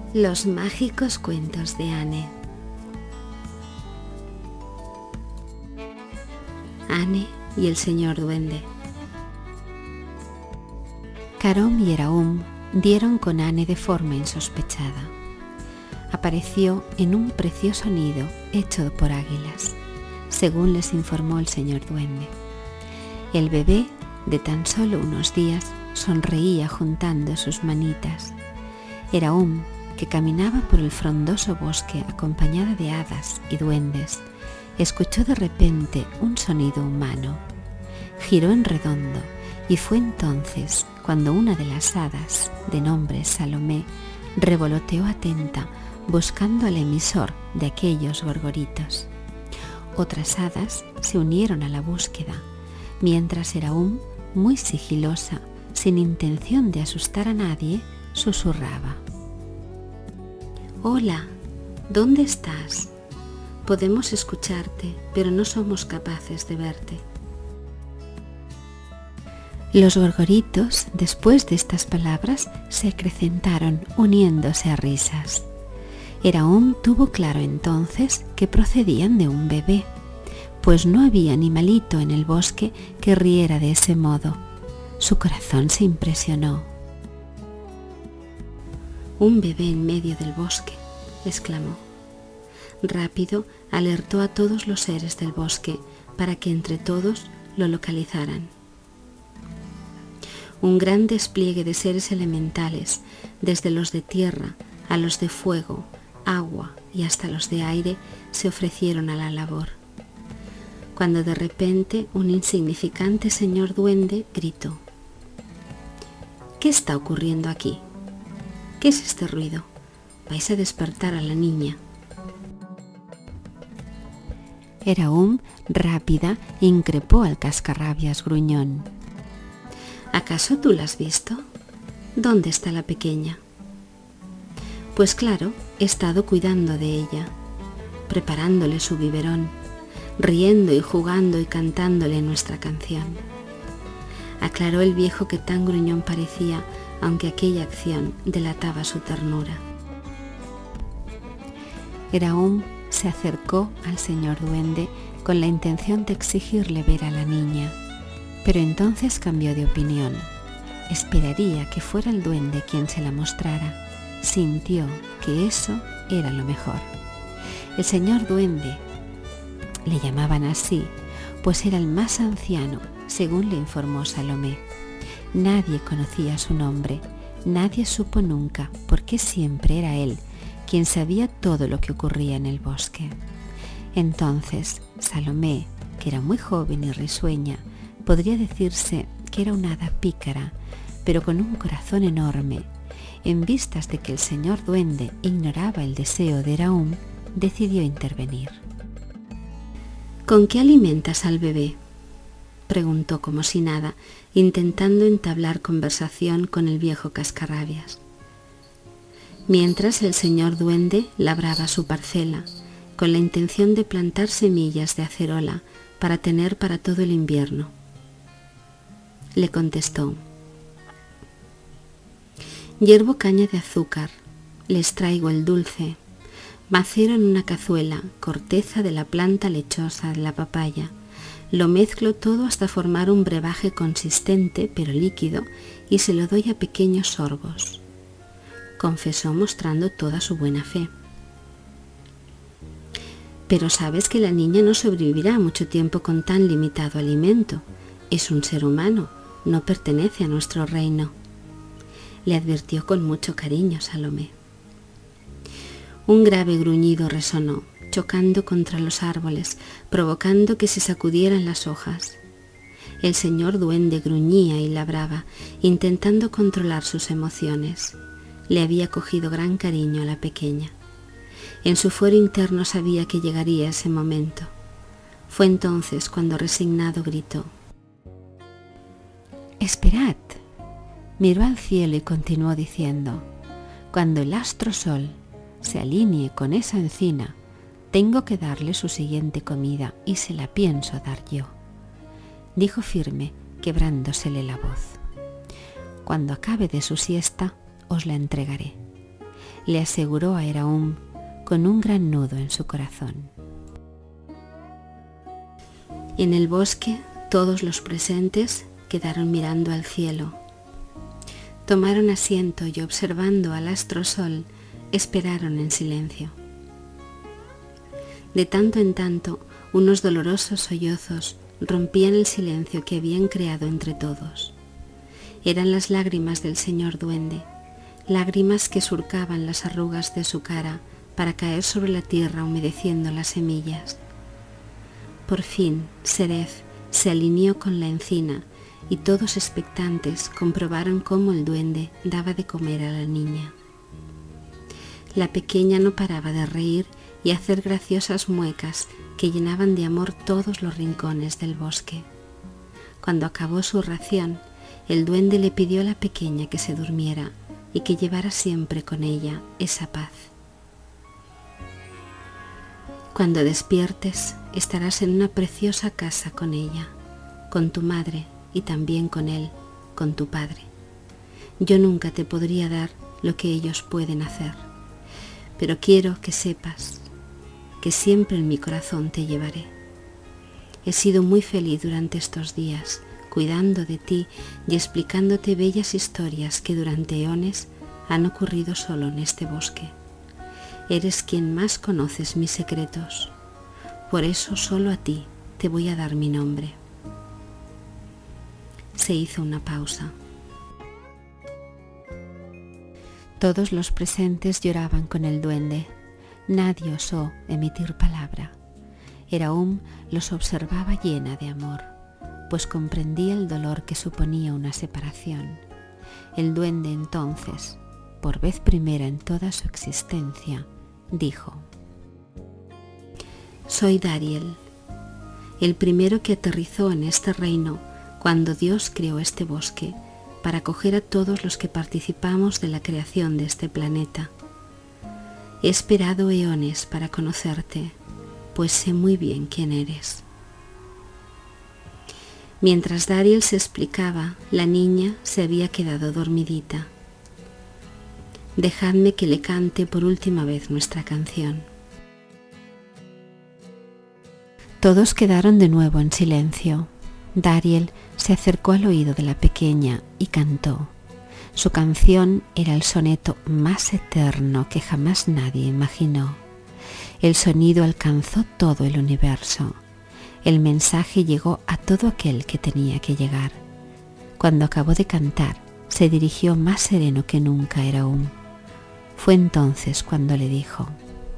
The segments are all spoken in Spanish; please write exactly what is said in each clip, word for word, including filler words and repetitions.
Los mágicos cuentos de Anne. Anne y el señor duende. Carom y Eraum dieron con Anne de forma insospechada. Apareció en un precioso nido hecho por águilas, según les informó el señor duende. El bebé, de tan solo unos días, sonreía juntando sus manitas. Eraum, que caminaba por el frondoso bosque acompañada de hadas y duendes, escuchó de repente un sonido humano. Giró en redondo y fue entonces cuando una de las hadas, de nombre Salomé, revoloteó atenta buscando al emisor de aquellos gorgoritos. Otras hadas se unieron a la búsqueda, mientras Eraum, muy sigilosa, sin intención de asustar a nadie, susurraba: «Hola, ¿dónde estás? Podemos escucharte, pero no somos capaces de verte». Los gorgoritos, después de estas palabras, se acrecentaron, uniéndose a risas. Eraum tuvo claro entonces que procedían de un bebé, pues no había animalito en el bosque que riera de ese modo. Su corazón se impresionó. «Un bebé en medio del bosque», exclamó. Rápido alertó a todos los seres del bosque para que entre todos lo localizaran. Un gran despliegue de seres elementales, desde los de tierra a los de fuego, agua y hasta los de aire, se ofrecieron a la labor. Cuando de repente un insignificante señor duende gritó: «¿Qué está ocurriendo aquí? ¿Qué es este ruido? Vais a despertar a la niña». Eraum, rápida, increpó al cascarrabias gruñón: «¿Acaso tú la has visto? ¿Dónde está la pequeña?» «Pues claro, he estado cuidando de ella, preparándole su biberón, riendo y jugando y cantándole nuestra canción», aclaró el viejo, que tan gruñón parecía, aunque aquella acción delataba su ternura. Eraum se acercó al señor duende con la intención de exigirle ver a la niña, pero entonces cambió de opinión. Esperaría que fuera el duende quien se la mostrara. Sintió que eso era lo mejor. El señor duende, le llamaban así, pues era el más anciano, según le informó Salomé. Nadie conocía su nombre, nadie supo nunca por qué siempre era él quien sabía todo lo que ocurría en el bosque. Entonces, Salomé, que era muy joven y risueña, podría decirse que era una hada pícara, pero con un corazón enorme. En vistas de que el señor duende ignoraba el deseo de Eraum, decidió intervenir. «¿Con qué alimentas al bebé?», preguntó como si nada, intentando entablar conversación con el viejo cascarrabias. Mientras el señor duende labraba su parcela, con la intención de plantar semillas de acerola para tener para todo el invierno. Le contestó: «Hiervo caña de azúcar, les traigo el dulce, macero en una cazuela corteza de la planta lechosa de la papaya, lo mezclo todo hasta formar un brebaje consistente pero líquido y se lo doy a pequeños sorbos», confesó mostrando toda su buena fe. «Pero sabes que la niña no sobrevivirá mucho tiempo con tan limitado alimento. Es un ser humano, no pertenece a nuestro reino», le advirtió con mucho cariño Salomé. Un grave gruñido resonó, chocando contra los árboles, provocando que se sacudieran las hojas. El señor duende gruñía y labraba, intentando controlar sus emociones. Le había cogido gran cariño a la pequeña. En su fuero interno sabía que llegaría ese momento. Fue entonces cuando resignado gritó: «¡Esperad!». Miró al cielo y continuó diciendo: «Cuando el astro sol se alinee con esa encina, tengo que darle su siguiente comida y se la pienso dar yo», dijo firme, quebrándosele la voz. «Cuando acabe de su siesta, os la entregaré». le aseguró a Eraum con un gran nudo en su corazón. En el bosque todos los presentes quedaron mirando al cielo. Tomaron asiento y observando al astrosol esperaron en silencio. De tanto en tanto, unos dolorosos sollozos rompían el silencio que habían creado entre todos. Eran las lágrimas del señor duende, lágrimas que surcaban las arrugas de su cara para caer sobre la tierra humedeciendo las semillas. Por fin, Seref se alineó con la encina y todos expectantes comprobaron cómo el duende daba de comer a la niña. La pequeña no paraba de reír y hacer graciosas muecas que llenaban de amor todos los rincones del bosque. Cuando acabó su ración, el duende le pidió a la pequeña que se durmiera y que llevara siempre con ella esa paz. Cuando despiertes, estarás en una preciosa casa con ella, con tu madre y también con él, con tu padre. Yo nunca te podría dar lo que ellos pueden hacer, pero quiero que sepas que siempre en mi corazón te llevaré. He sido muy feliz durante estos días, cuidando de ti y explicándote bellas historias que durante eones han ocurrido solo en este bosque. Eres quien más conoces mis secretos, por eso solo a ti te voy a dar mi nombre. Se hizo una pausa. Todos los presentes lloraban con el duende. Nadie osó emitir palabra. Eraum los observaba llena de amor, pues comprendía el dolor que suponía una separación. El duende entonces, por vez primera en toda su existencia, dijo: Soy Dariel, el primero que aterrizó en este reino cuando Dios creó este bosque para acoger a todos los que participamos de la creación de este planeta. He esperado eones para conocerte, pues sé muy bien quién eres. Mientras Dariel se explicaba, la niña se había quedado dormidita. Dejadme que le cante por última vez nuestra canción. Todos quedaron de nuevo en silencio. Dariel se acercó al oído de la pequeña y cantó. Su canción era el soneto más eterno que jamás nadie imaginó. El sonido alcanzó todo el universo. El mensaje llegó a todo aquel que tenía que llegar. Cuando acabó de cantar, se dirigió más sereno que nunca a Eraum. Fue entonces cuando le dijo: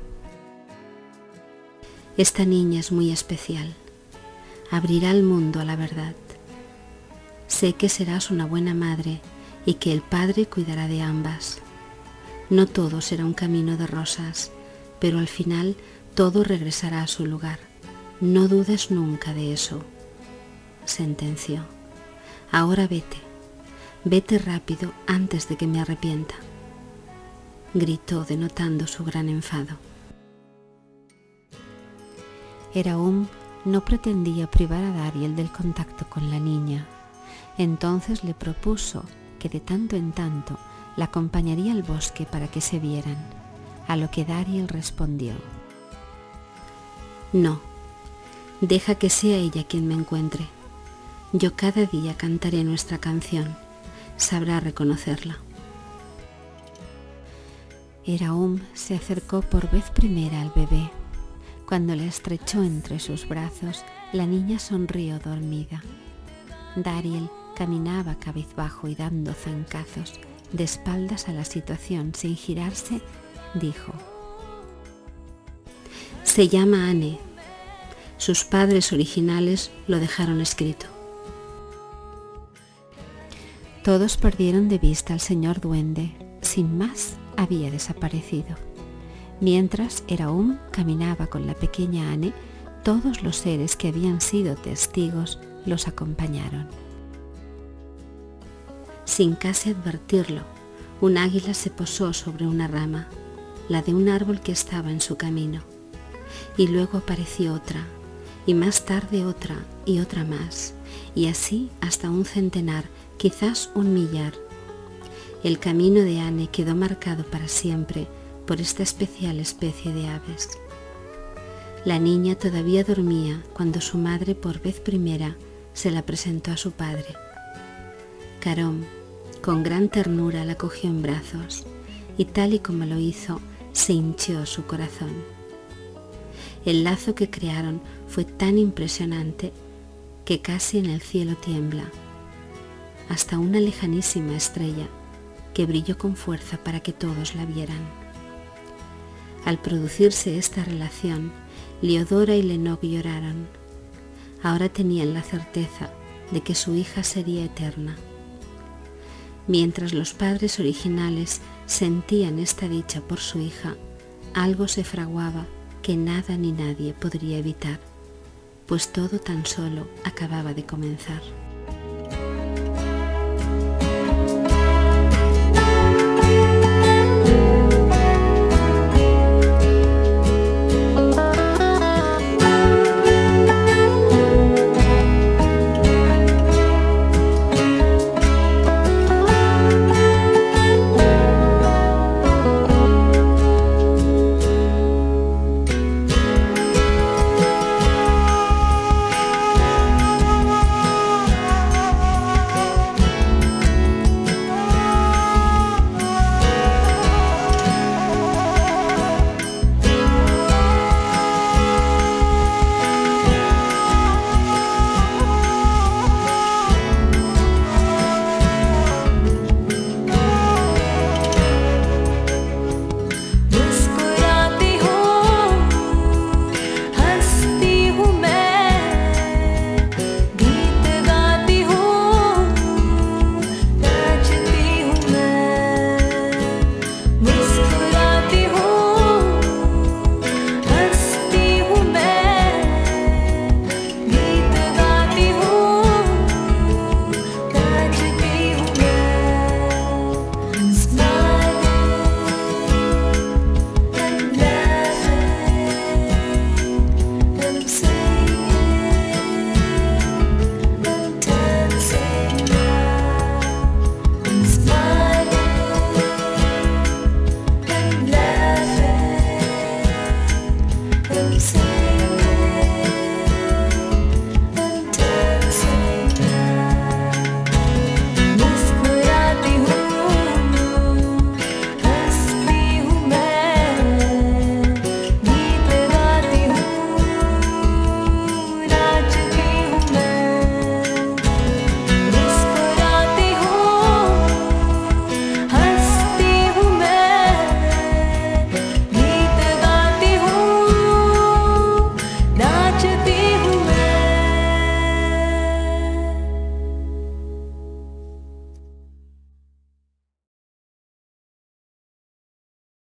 Esta niña es muy especial. Abrirá el mundo a la verdad. Sé que serás una buena madre y que el Padre cuidará de ambas. No todo será un camino de rosas, pero al final todo regresará a su lugar. No dudes nunca de eso, sentenció. Ahora vete, vete rápido antes de que me arrepienta, gritó denotando su gran enfado. Eraum no pretendía privar a Dariel del contacto con la niña. Entonces le propuso que de tanto en tanto la acompañaría al bosque para que se vieran, a lo que Dariel respondió: No, deja que sea ella quien me encuentre. Yo cada día cantaré nuestra canción, sabrá reconocerla. Eraum se acercó por vez primera al bebé. Cuando la estrechó entre sus brazos, la niña sonrió dormida. Dariel caminaba cabizbajo y dando zancazos, de espaldas a la situación sin girarse, dijo: Se llama Anne. Sus padres originales lo dejaron escrito. Todos perdieron de vista al señor duende. Sin más, había desaparecido. Mientras Eraum caminaba con la pequeña Anne, todos los seres que habían sido testigos los acompañaron. Sin casi advertirlo, un águila se posó sobre una rama, la de un árbol que estaba en su camino, y luego apareció otra, y más tarde otra y otra más, y así hasta un centenar, quizás un millar. El camino de Anne quedó marcado para siempre por esta especial especie de aves. La niña todavía dormía cuando su madre por vez primera se la presentó a su padre. Caron, con gran ternura, la cogió en brazos y tal y como lo hizo, se hinchó su corazón. El lazo que crearon fue tan impresionante que casi en el cielo tiembla, hasta una lejanísima estrella que brilló con fuerza para que todos la vieran. Al producirse esta relación, Leodora y Lennox lloraron. Ahora tenían la certeza de que su hija sería eterna. Mientras los padres originales sentían esta dicha por su hija, algo se fraguaba que nada ni nadie podría evitar, pues todo tan solo acababa de comenzar.